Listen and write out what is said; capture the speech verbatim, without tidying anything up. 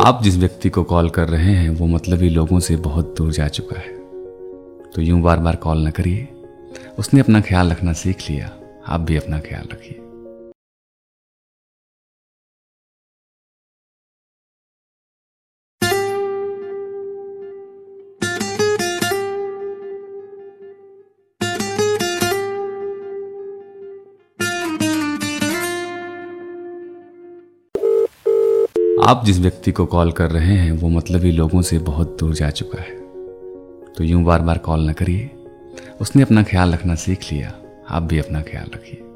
आप जिस व्यक्ति को कॉल कर रहे हैं वो मतलबी लोगों से बहुत दूर जा चुका है, तो यूं बार बार कॉल न करिए। उसने अपना ख्याल रखना सीख लिया, आप भी अपना ख्याल रखिए। आप जिस व्यक्ति को कॉल कर रहे हैं वो मतलबी लोगों से बहुत दूर जा चुका है, तो यूं बार बार कॉल न करिए। उसने अपना ख्याल रखना सीख लिया, आप भी अपना ख्याल रखिए।